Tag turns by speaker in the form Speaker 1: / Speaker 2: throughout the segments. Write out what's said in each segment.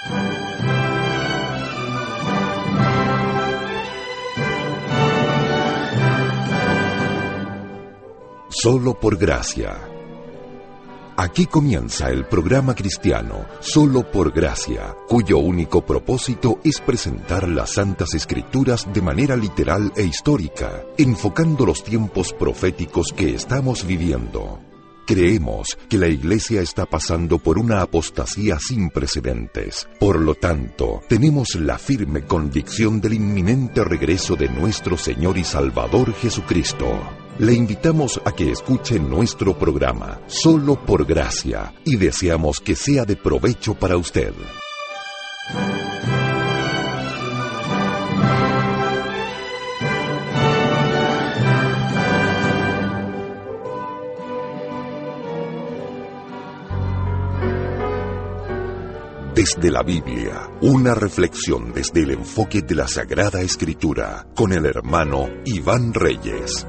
Speaker 1: Solo por gracia. Aquí comienza el programa cristiano Solo por Gracia, cuyo único propósito es presentar las Santas Escrituras de manera literal e histórica, enfocando los tiempos proféticos que estamos viviendo. Creemos que la Iglesia está pasando por una apostasía sin precedentes. Por lo tanto, tenemos la firme convicción del inminente regreso de nuestro Señor y Salvador Jesucristo. Le invitamos a que escuche nuestro programa Solo por Gracia y deseamos que sea de provecho para usted. Desde la Biblia, una reflexión desde el enfoque de la Sagrada Escritura, con el hermano Iván Reyes.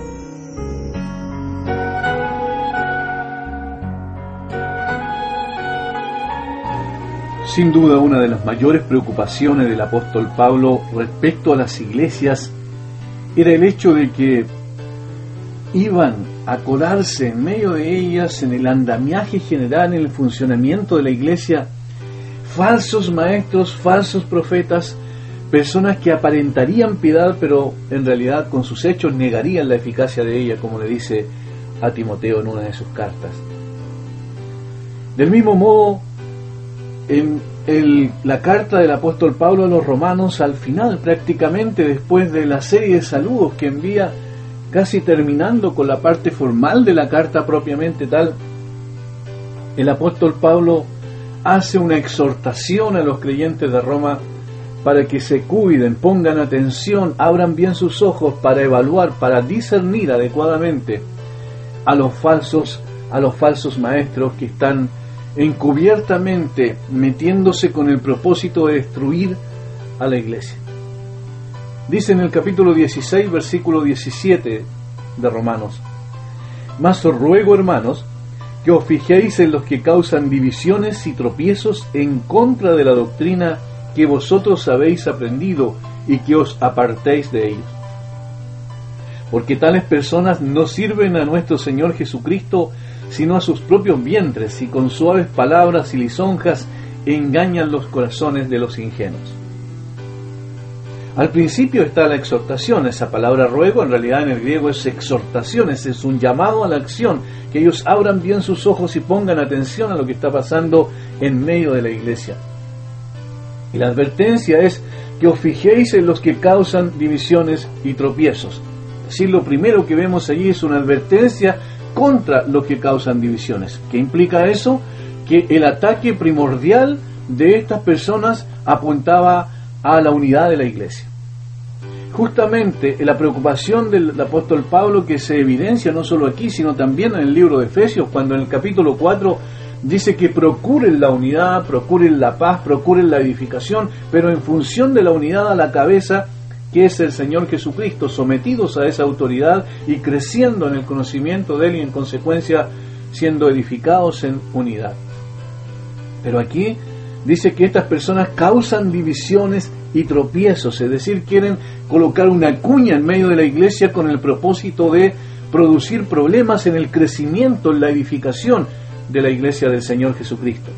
Speaker 2: Sin duda, una de las mayores preocupaciones del apóstol Pablo respecto a las iglesias era el hecho de que iban a colarse en medio de ellas, en el andamiaje general, en el funcionamiento de la iglesia, falsos maestros, falsos profetas, personas que aparentarían piedad, pero en realidad con sus hechos negarían la eficacia de ella, como le dice a Timoteo en una de sus cartas. Del mismo modo, en la carta del apóstol Pablo a los romanos, al final, prácticamente después de la serie de saludos que envía, casi terminando con la parte formal de la carta propiamente tal, el apóstol Pablo hace una exhortación a los creyentes de Roma para que se cuiden, pongan atención, abran bien sus ojos para evaluar, para discernir adecuadamente a los falsos maestros que están encubiertamente metiéndose con el propósito de destruir a la iglesia. Dice en el capítulo 16, versículo 17 de Romanos: Mas os ruego, hermanos, que os fijéis en los que causan divisiones y tropiezos en contra de la doctrina que vosotros habéis aprendido y que os apartéis de ellos. Porque tales personas no sirven a nuestro Señor Jesucristo, sino a sus propios vientres, y con suaves palabras y lisonjas engañan los corazones de los ingenuos. Al principio está la exhortación. Esa palabra ruego en realidad en el griego es exhortación, es un llamado a la acción, que ellos abran bien sus ojos y pongan atención a lo que está pasando en medio de la iglesia. Y la advertencia es que os fijéis en los que causan divisiones y tropiezos. Es decir, lo primero que vemos allí es una advertencia contra los que causan divisiones. ¿Qué implica eso? Que el ataque primordial de estas personas apuntaba a la unidad de la iglesia. Justamente la preocupación del apóstol Pablo, que se evidencia no solo aquí, sino también en el libro de Efesios, cuando en el capítulo 4 dice que procuren la unidad, procuren la paz, procuren la edificación, pero en función de la unidad a la cabeza, que es el Señor Jesucristo, sometidos a esa autoridad y creciendo en el conocimiento de Él y en consecuencia siendo edificados en unidad. Pero aquí dice que estas personas causan divisiones y tropiezos, es decir, quieren colocar una cuña en medio de la iglesia con el propósito de producir problemas en el crecimiento, en la edificación de la iglesia del Señor Jesucristo.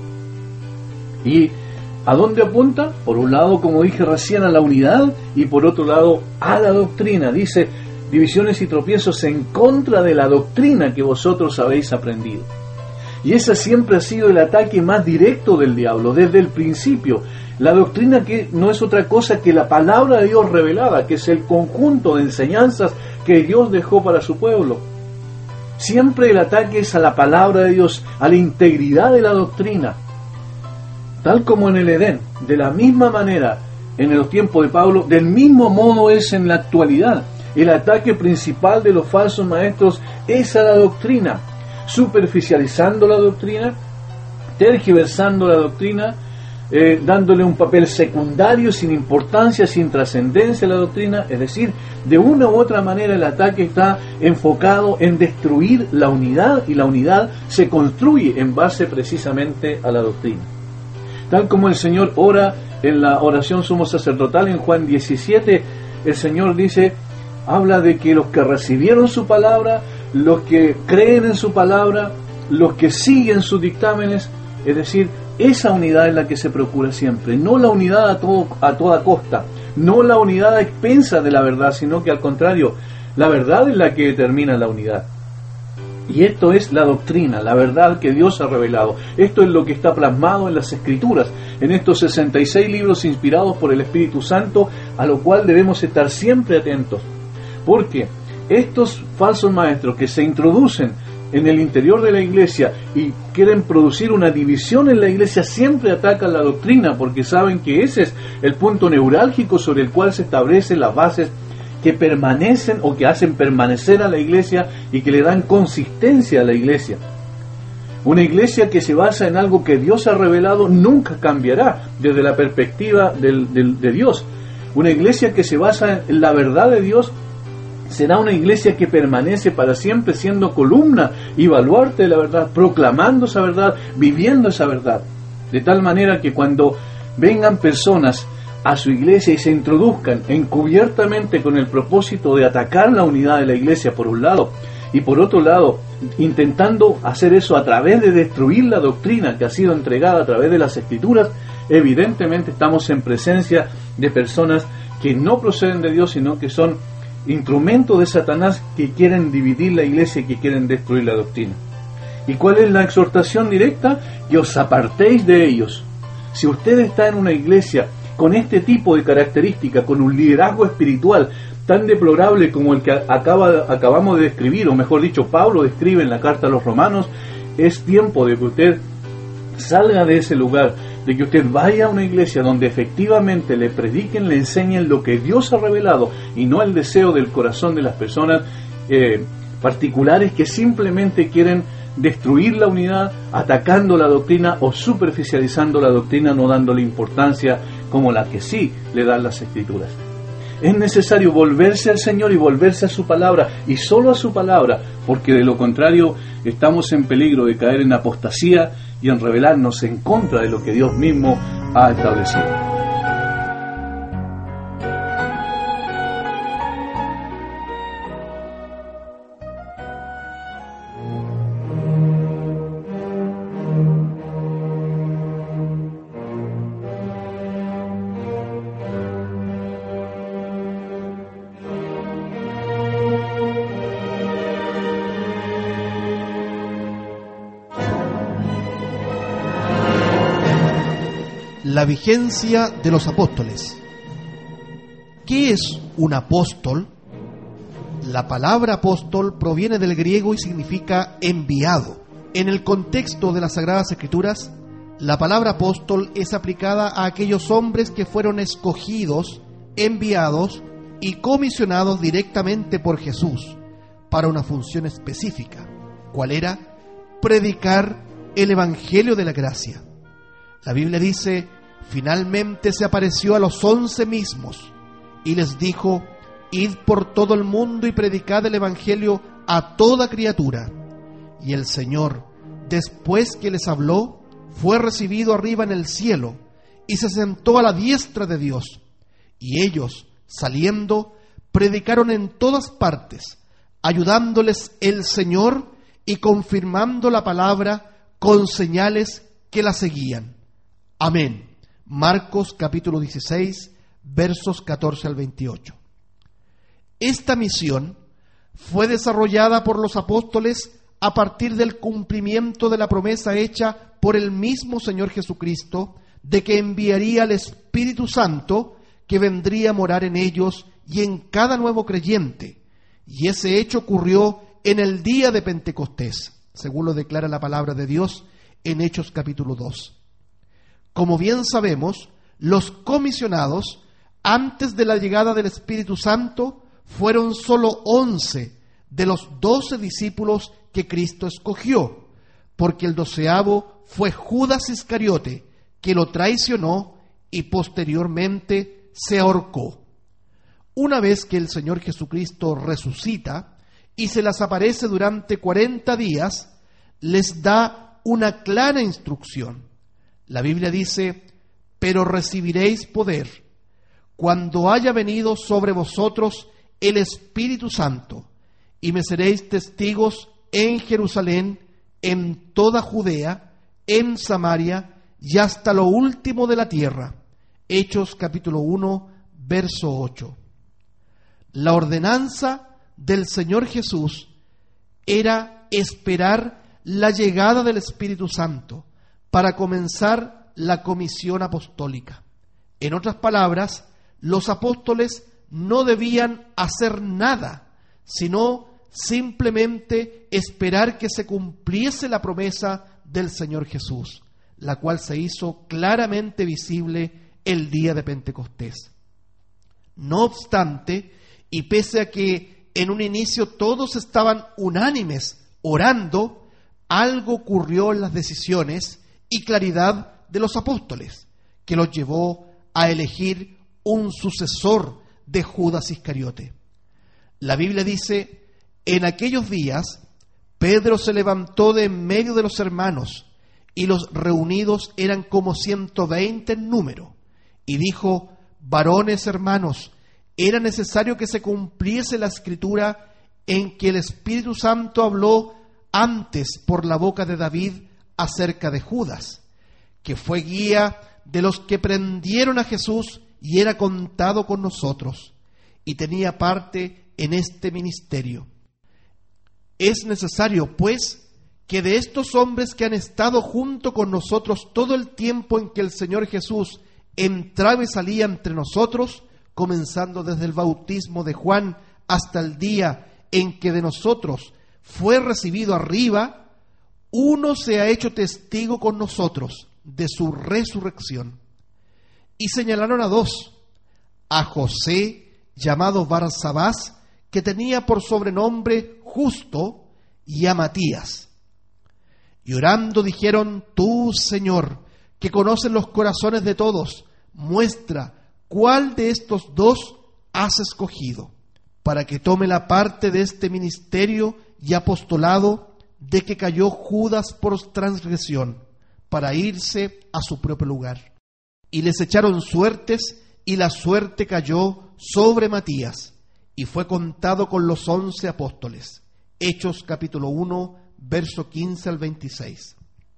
Speaker 2: ¿Y a dónde apunta? Por un lado, como dije recién, a la unidad, y por otro lado a la doctrina. Dice, divisiones y tropiezos en contra de la doctrina que vosotros habéis aprendido. Y ese siempre ha sido el ataque más directo del diablo, desde el principio. La doctrina, que no es otra cosa que la palabra de Dios revelada, que es el conjunto de enseñanzas que Dios dejó para su pueblo. Siempre el ataque es a la palabra de Dios, a la integridad de la doctrina. Tal como en el Edén, de la misma manera en los tiempos de Pablo, del mismo modo es en la actualidad. El ataque principal de los falsos maestros es a la doctrina, superficializando la doctrina, tergiversando la doctrina, dándole un papel secundario, sin importancia, sin trascendencia a la doctrina. Es decir, de una u otra manera el ataque está enfocado en destruir la unidad, y la unidad se construye en base precisamente a la doctrina. Tal como el Señor ora en la oración sumo sacerdotal en Juan 17, el Señor dice, habla de que los que recibieron su palabra, los que creen en su palabra, los que siguen sus dictámenes, es decir, esa unidad es la que se procura siempre, no la unidad a toda costa, no la unidad a expensas de la verdad, sino que al contrario, la verdad es la que determina la unidad. Y esto es la doctrina, la verdad que Dios ha revelado. Esto es lo que está plasmado en las Escrituras, en estos 66 libros inspirados por el Espíritu Santo, a lo cual debemos estar siempre atentos. Porque estos falsos maestros que se introducen en el interior de la iglesia y quieren producir una división en la iglesia, siempre atacan la doctrina, porque saben que ese es el punto neurálgico sobre el cual se establecen las bases que permanecen o que hacen permanecer a la iglesia y que le dan consistencia a la iglesia. Una iglesia que se basa en algo que Dios ha revelado nunca cambiará desde la perspectiva de Dios. Una iglesia que se basa en la verdad de Dios será una iglesia que permanece para siempre siendo columna y baluarte de la verdad, proclamando esa verdad, viviendo esa verdad. De tal manera que cuando vengan personas a su iglesia y se introduzcan encubiertamente con el propósito de atacar la unidad de la iglesia por un lado, y por otro lado intentando hacer eso a través de destruir la doctrina que ha sido entregada a través de las Escrituras, evidentemente estamos en presencia de personas que no proceden de Dios, sino que son instrumentos de Satanás que quieren dividir la iglesia y que quieren destruir la doctrina. ¿Y cuál es la exhortación directa? Que os apartéis de ellos. Si usted está en una iglesia con este tipo de características, con un liderazgo espiritual tan deplorable como el que acabamos de describir, o mejor dicho, Pablo describe en la carta a los Romanos, es tiempo de que usted salga de ese lugar, de que usted vaya a una iglesia donde efectivamente le prediquen, le enseñen lo que Dios ha revelado y no el deseo del corazón de las personas particulares que simplemente quieren destruir la unidad, atacando la doctrina o superficializando la doctrina, no dándole importancia como la que sí le dan las Escrituras. Es necesario volverse al Señor y volverse a su palabra, y solo a su palabra, porque de lo contrario estamos en peligro de caer en apostasía y en rebelarnos en contra de lo que Dios mismo ha establecido.
Speaker 3: La vigencia de los apóstoles. ¿Qué es un apóstol? La palabra apóstol proviene del griego y significa enviado. En el contexto de las Sagradas Escrituras, la palabra apóstol es aplicada a aquellos hombres que fueron escogidos, enviados y comisionados directamente por Jesús para una función específica. ¿Cuál era? Predicar el Evangelio de la gracia. La Biblia dice: finalmente se apareció a los 11 mismos y les dijo: id por todo el mundo y predicad el Evangelio a toda criatura. Y el Señor, después que les habló, fue recibido arriba en el cielo y se sentó a la diestra de Dios. Y ellos, saliendo, predicaron en todas partes, ayudándoles el Señor y confirmando la palabra con señales que la seguían. Amén. Marcos capítulo 16, versos 14 al 28. Esta misión fue desarrollada por los apóstoles a partir del cumplimiento de la promesa hecha por el mismo Señor Jesucristo de que enviaría al Espíritu Santo que vendría a morar en ellos y en cada nuevo creyente. Y ese hecho ocurrió en el día de Pentecostés, según lo declara la palabra de Dios en Hechos capítulo 2. Como bien sabemos, los comisionados, antes de la llegada del Espíritu Santo, fueron solo 11 de los 12 discípulos que Cristo escogió, porque el 12º fue Judas Iscariote, que lo traicionó y posteriormente se ahorcó. Una vez que el Señor Jesucristo resucita y se les aparece durante 40 días, les da una clara instrucción. La Biblia dice: pero recibiréis poder cuando haya venido sobre vosotros el Espíritu Santo, y me seréis testigos en Jerusalén, en toda Judea, en Samaria y hasta lo último de la tierra. Hechos capítulo 1, verso 8. La ordenanza del Señor Jesús era esperar la llegada del Espíritu Santo para comenzar la comisión apostólica. En otras palabras, los apóstoles no debían hacer nada, sino simplemente esperar que se cumpliese la promesa del Señor Jesús, la cual se hizo claramente visible el día de Pentecostés. No obstante, y pese a que en un inicio todos estaban unánimes orando, algo ocurrió en las decisiones y claridad de los apóstoles, que los llevó a elegir un sucesor de Judas Iscariote. La Biblia dice: en aquellos días Pedro se levantó de en medio de los hermanos, y los reunidos eran como 120 en número, y dijo: varones hermanos, era necesario que se cumpliese la escritura en que el Espíritu Santo habló antes por la boca de David acerca de Judas, que fue guía de los que prendieron a Jesús y era contado con nosotros, y tenía parte en este ministerio. Es necesario, pues, que de estos hombres que han estado junto con nosotros todo el tiempo en que el Señor Jesús entraba y salía entre nosotros, comenzando desde el bautismo de Juan hasta el día en que de nosotros fue recibido arriba, uno se ha hecho testigo con nosotros de su resurrección. Y señalaron a dos: a José, llamado Barsabás, que tenía por sobrenombre Justo, y a Matías. Y orando dijeron: tú, Señor, que conoces los corazones de todos, muestra cuál de estos dos has escogido, para que tome la parte de este ministerio y apostolado de que cayó Judas por transgresión, para irse a su propio lugar. Y les echaron suertes, y la suerte cayó sobre Matías, y fue contado con los 11 apóstoles. Hechos capítulo 1, verso 15 al 26.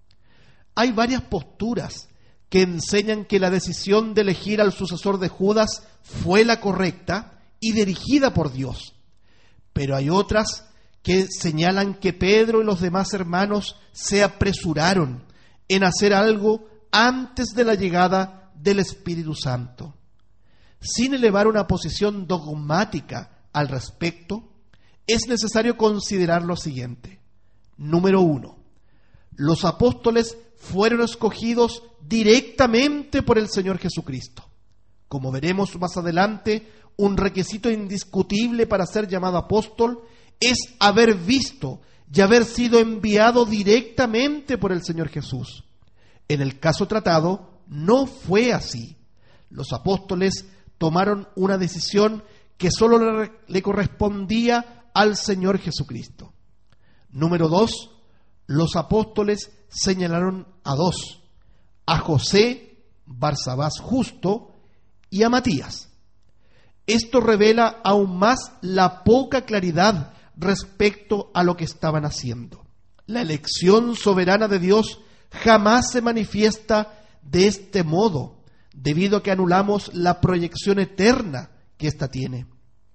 Speaker 3: Hay varias posturas que enseñan que la decisión de elegir al sucesor de Judas fue la correcta y dirigida por Dios. Pero hay otras que señalan que Pedro y los demás hermanos se apresuraron en hacer algo antes de la llegada del Espíritu Santo. Sin elevar una posición dogmática al respecto, es necesario considerar lo siguiente. Número 1. Los apóstoles fueron escogidos directamente por el Señor Jesucristo. Como veremos más adelante, un requisito indiscutible para ser llamado apóstol es haber visto y haber sido enviado directamente por el Señor Jesús. En el caso tratado, no fue así. Los apóstoles tomaron una decisión que solo le correspondía al Señor Jesucristo. Número 2. Los apóstoles señalaron a dos: a José, Barsabás Justo, y a Matías. Esto revela aún más la poca claridad respecto a lo que estaban haciendo. La elección soberana de Dios jamás se manifiesta de este modo, debido a que anulamos la proyección eterna que ésta tiene.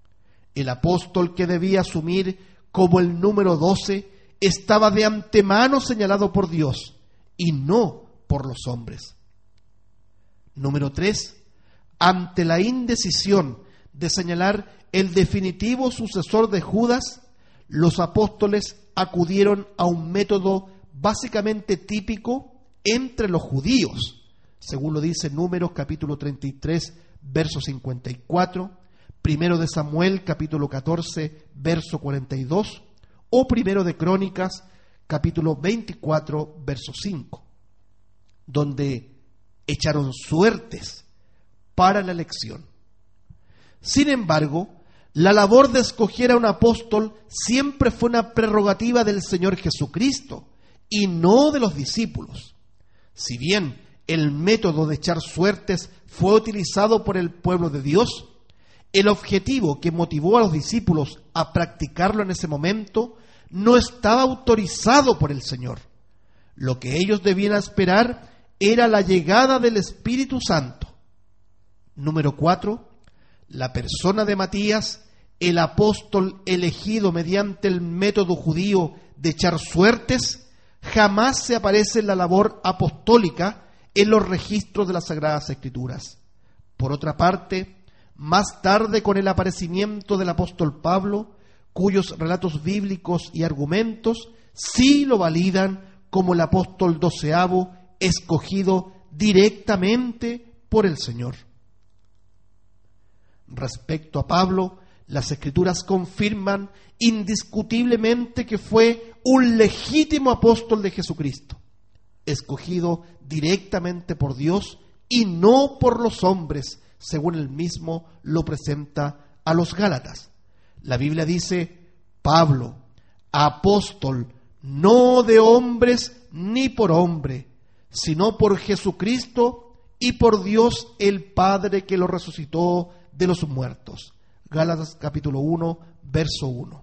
Speaker 3: El apóstol que debía asumir como el número 12 estaba de antemano señalado por Dios y no por los hombres. Número 3. Ante la indecisión de señalar el definitivo sucesor de Judas, los apóstoles acudieron a un método básicamente típico entre los judíos, según lo dice Números capítulo 33, verso 54, Primero de Samuel capítulo 14, verso 42, o Primero de Crónicas capítulo 24, verso 5, donde echaron suertes para la elección. Sin embargo, la labor de escoger a un apóstol siempre fue una prerrogativa del Señor Jesucristo y no de los discípulos. Si bien el método de echar suertes fue utilizado por el pueblo de Dios, el objetivo que motivó a los discípulos a practicarlo en ese momento no estaba autorizado por el Señor. Lo que ellos debían esperar era la llegada del Espíritu Santo. Número 4. La persona de Matías, el apóstol elegido mediante el método judío de echar suertes, jamás se aparece en la labor apostólica en los registros de las Sagradas Escrituras. Por otra parte, más tarde, con el aparecimiento del apóstol Pablo, cuyos relatos bíblicos y argumentos sí lo validan como el apóstol 12º, escogido directamente por el Señor. Respecto a Pablo, las Escrituras confirman indiscutiblemente que fue un legítimo apóstol de Jesucristo, escogido directamente por Dios y no por los hombres, según él mismo lo presenta a los Gálatas. La Biblia dice: Pablo, apóstol, no de hombres ni por hombre, sino por Jesucristo y por Dios el Padre que lo resucitó de los muertos. Gálatas capítulo 1, verso 1.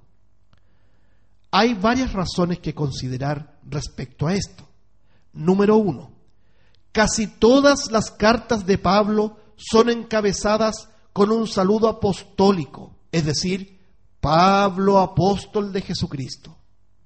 Speaker 3: Hay varias razones que considerar respecto a esto. Número 1. Casi todas las cartas de Pablo son encabezadas con un saludo apostólico, es decir, Pablo, apóstol de Jesucristo.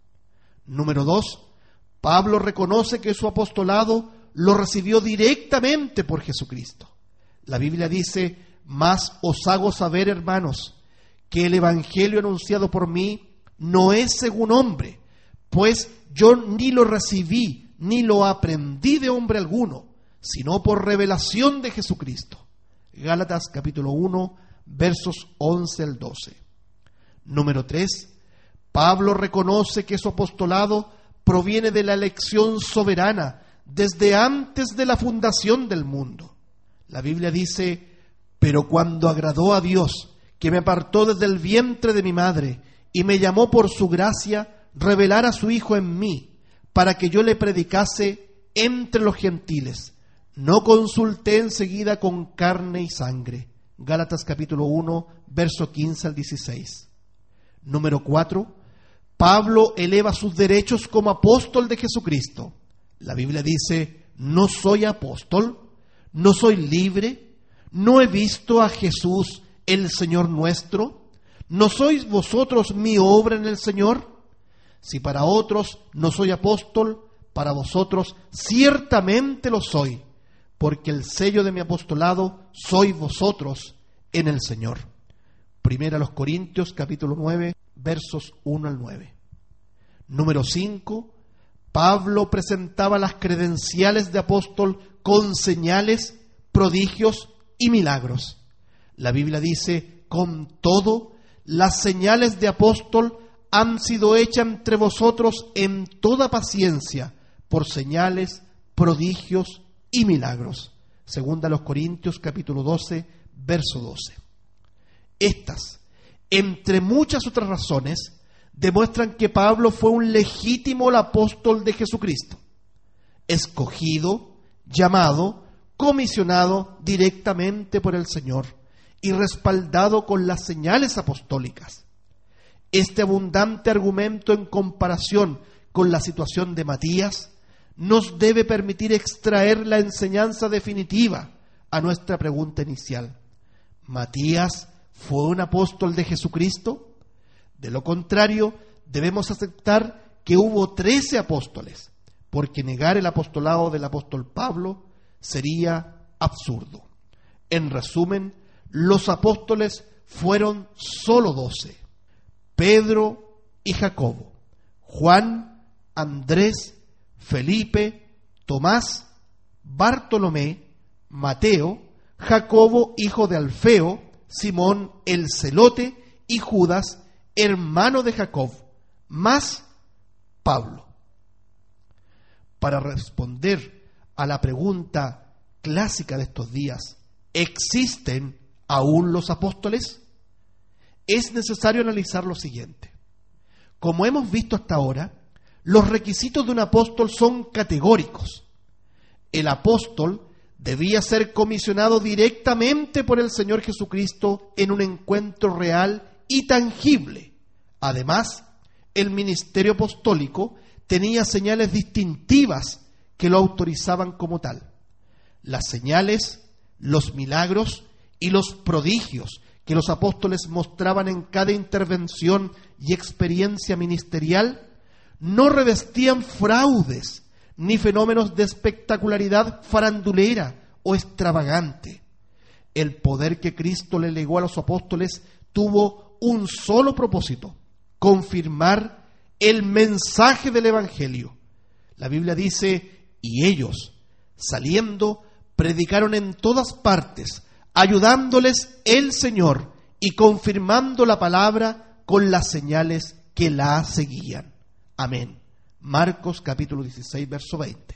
Speaker 3: Número 2. Pablo reconoce que su apostolado lo recibió directamente por Jesucristo. La Biblia dice: mas os hago saber, hermanos, que el evangelio anunciado por mí no es según hombre, pues yo ni lo recibí ni lo aprendí de hombre alguno, sino por revelación de Jesucristo. Gálatas capítulo 1, versos 11 al 12. Número 3. Pablo reconoce que su apostolado proviene de la elección soberana desde antes de la fundación del mundo. La Biblia dice: pero cuando agradó a Dios, que me apartó desde el vientre de mi madre y me llamó por su gracia, revelar a su Hijo en mí, para que yo le predicase entre los gentiles. No consulté enseguida con carne y sangre. Gálatas capítulo 1, verso 15 al 16. Número 4. Pablo eleva sus derechos como apóstol de Jesucristo. La Biblia dice: no soy apóstol, no soy libre, no he visto a Jesús el Señor nuestro, ¿no sois vosotros mi obra en el Señor? Si para otros no soy apóstol, para vosotros ciertamente lo soy, porque el sello de mi apostolado sois vosotros en el Señor. Primera a los Corintios capítulo 9, versos 1 al 9. Número 5. Pablo presentaba las credenciales de apóstol con señales, prodigios y milagros. La Biblia dice: con todo, las señales de apóstol han sido hechas entre vosotros en toda paciencia, por señales, prodigios y milagros. Segunda a los Corintios capítulo 12, verso 12. Estas, entre muchas otras razones, demuestran que Pablo fue un legítimo apóstol de Jesucristo, escogido, llamado, comisionado directamente por el Señor y respaldado con las señales apostólicas. Este abundante argumento en comparación con la situación de Matías nos debe permitir extraer la enseñanza definitiva a nuestra pregunta inicial. ¿Matías fue un apóstol de Jesucristo? De lo contrario, debemos aceptar que hubo 13 apóstoles, porque negar el apostolado del apóstol Pablo sería absurdo. En resumen, los apóstoles fueron solo 12: Pedro y Jacobo, Juan, Andrés, Felipe, Tomás, Bartolomé, Mateo, Jacobo, hijo de Alfeo, Simón el Celote y Judas, hermano de Jacob, más Pablo. Para responder a la pregunta clásica de estos días: ¿existen aún los apóstoles? Es necesario analizar lo siguiente. Como hemos visto hasta ahora, los requisitos de un apóstol son categóricos. el apóstol debía ser comisionado directamente por el Señor Jesucristo en un encuentro real y tangible. Además, el ministerio apostólico tenía señales distintivas que lo autorizaban como tal. Las señales, los milagros y los prodigios que los apóstoles mostraban en cada intervención y experiencia ministerial no revestían fraudes ni fenómenos de espectacularidad farandulera o extravagante. El poder que Cristo le legó a los apóstoles tuvo un solo propósito: confirmar el mensaje del Evangelio. La Biblia dice: y ellos, saliendo, predicaron en todas partes, ayudándoles el Señor y confirmando la palabra con las señales que la seguían. Amén. Marcos capítulo 16, verso 20.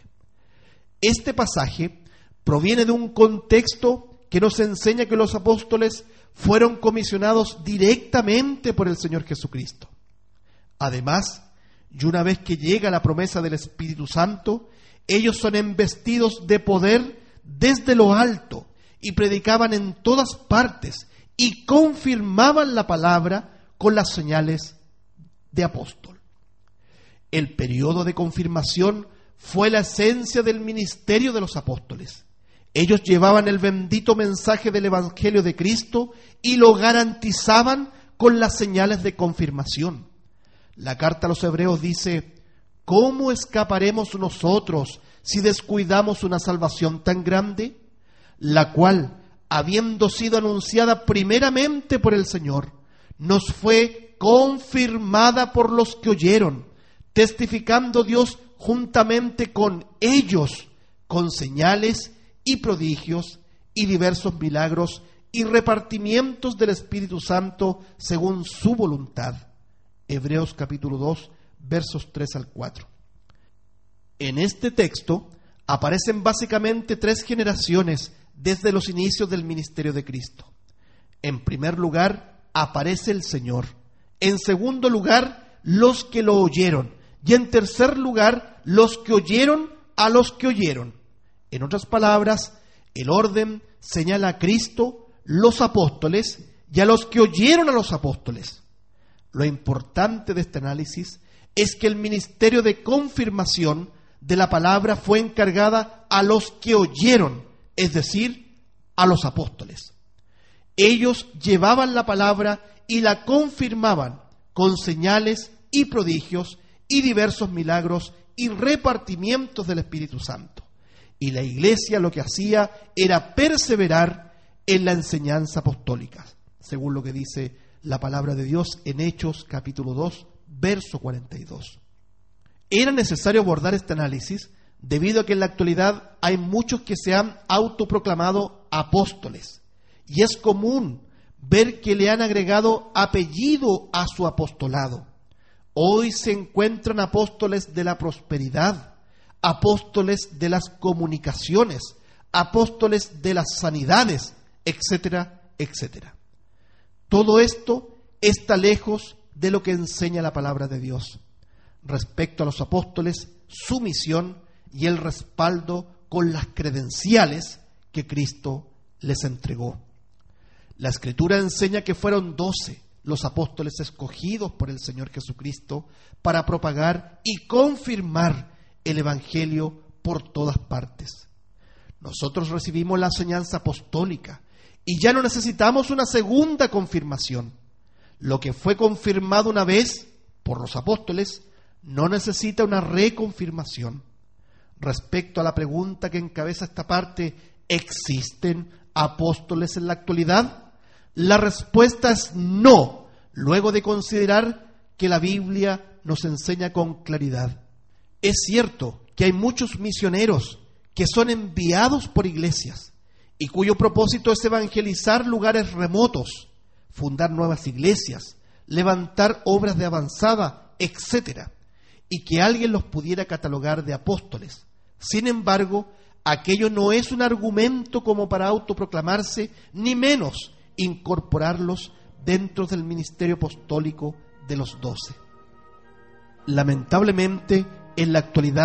Speaker 3: Este pasaje proviene de un contexto que nos enseña que los apóstoles fueron comisionados directamente por el Señor Jesucristo. Además, y una vez que llega la promesa del Espíritu Santo, ellos son embestidos de poder desde lo alto y predicaban en todas partes y confirmaban la palabra con las señales de apóstol. El periodo de confirmación fue la esencia del ministerio de los apóstoles. Ellos llevaban el bendito mensaje del Evangelio de Cristo y lo garantizaban con las señales de confirmación. La carta a los Hebreos dice: ¿cómo escaparemos nosotros si descuidamos una salvación tan grande? La cual, habiendo sido anunciada primeramente por el Señor, nos fue confirmada por los que oyeron, testificando Dios juntamente con ellos, con señales y prodigios y diversos milagros y repartimientos del Espíritu Santo según su voluntad. Hebreos capítulo 2, versos 3 al 4. En este texto aparecen básicamente 3 generaciones desde los inicios del ministerio de Cristo. En primer lugar, aparece el Señor. En segundo lugar, los que lo oyeron. Y en tercer lugar, los que oyeron a los que oyeron. En otras palabras, el orden señala a Cristo, los apóstoles y a los que oyeron a los apóstoles. Lo importante de este análisis es que el ministerio de confirmación de la palabra fue encargada a los que oyeron, es decir, a los apóstoles. Ellos llevaban la palabra y la confirmaban con señales y prodigios y diversos milagros y repartimientos del Espíritu Santo. Y la iglesia lo que hacía era perseverar en la enseñanza apostólica, según lo que dice la palabra de Dios en Hechos capítulo 2, verso 42. Era necesario abordar este análisis debido a que en la actualidad hay muchos que se han autoproclamado apóstoles, y es común ver que le han agregado apellido a su apostolado. Hoy se encuentran apóstoles de la prosperidad, apóstoles de las comunicaciones, apóstoles de las sanidades, etcétera, etcétera. Todo esto está lejos de lo que enseña la palabra de Dios. Respecto a los apóstoles, su misión y el respaldo con las credenciales que Cristo les entregó. La Escritura enseña que fueron 12 los apóstoles escogidos por el Señor Jesucristo para propagar y confirmar el Evangelio por todas partes. Nosotros recibimos la enseñanza apostólica y ya no necesitamos una segunda confirmación. Lo que fue confirmado una vez por los apóstoles no necesita una reconfirmación. Respecto a la pregunta que encabeza esta parte, ¿existen apóstoles en la actualidad? La respuesta es no, luego de considerar que la Biblia nos enseña con claridad. Es cierto que hay muchos misioneros que son enviados por iglesias y cuyo propósito es evangelizar lugares remotos, fundar nuevas iglesias, levantar obras de avanzada, etc., y que alguien los pudiera catalogar de apóstoles. Sin embargo, aquello no es un argumento como para autoproclamarse, ni menos incorporarlos dentro del ministerio apostólico de los 12. Lamentablemente, en la actualidad,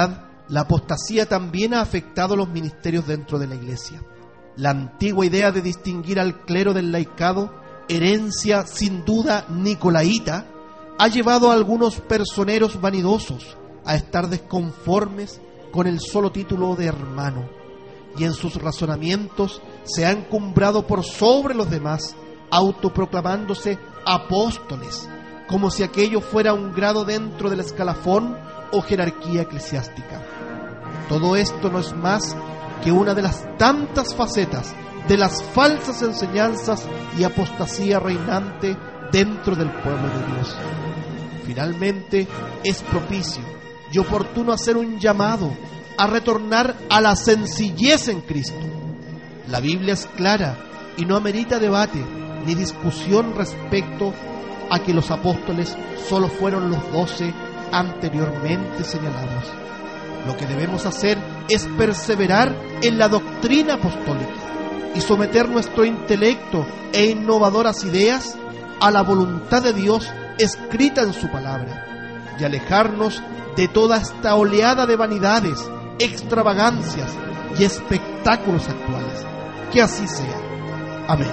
Speaker 3: La apostasía también ha afectado los ministerios dentro de la Iglesia. La antigua idea de distinguir al clero del laicado, herencia sin duda nicolaíta, ha llevado a algunos personeros vanidosos a estar desconformes con el solo título de hermano, y en sus razonamientos se han encumbrado por sobre los demás, autoproclamándose apóstoles, como si aquello fuera un grado dentro del escalafón o jerarquía eclesiástica. Todo esto no es más que una de las tantas facetas de las falsas enseñanzas y apostasía reinante dentro del pueblo de Dios. Finalmente, es propicio y oportuno hacer un llamado a retornar a la sencillez en Cristo. La Biblia es clara y no amerita debate ni discusión respecto a que los apóstoles solo fueron los 12 anteriormente señalados. Lo que debemos hacer es perseverar en la doctrina apostólica y someter nuestro intelecto e innovadoras ideas a la voluntad de Dios escrita en su palabra, y alejarnos de toda esta oleada de vanidades, extravagancias y espectáculos actuales. Que así sea. Amén.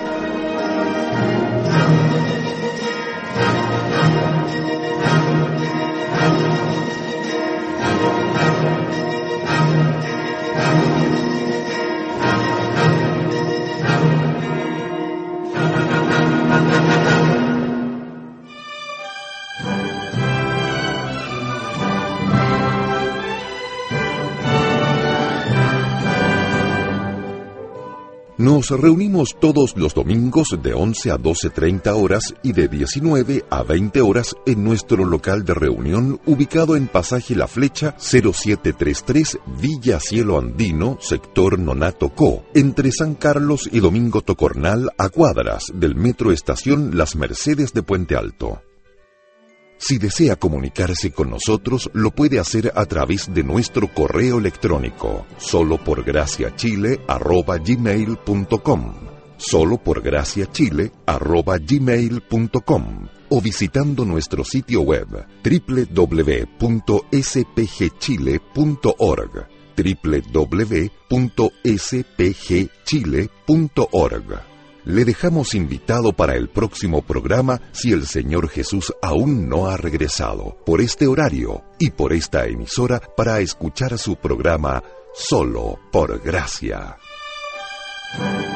Speaker 1: Nos reunimos todos los domingos de 11 a 12:30 horas y de 19 a 20 horas en nuestro local de reunión ubicado en Pasaje La Flecha 0733 Villa Cielo Andino, sector Nonato Co, entre San Carlos y Domingo Tocornal, a cuadras del Metro Estación Las Mercedes de Puente Alto. Si desea comunicarse con nosotros, lo puede hacer a través de nuestro correo electrónico, soloporgraciachile@gmail.com, soloporgraciachile@gmail.com, o visitando nuestro sitio web www.spgchile.org, www.spgchile.org. Le dejamos invitado para el próximo programa si el Señor Jesús aún no ha regresado, por este horario y por esta emisora, para escuchar su programa Solo por Gracia.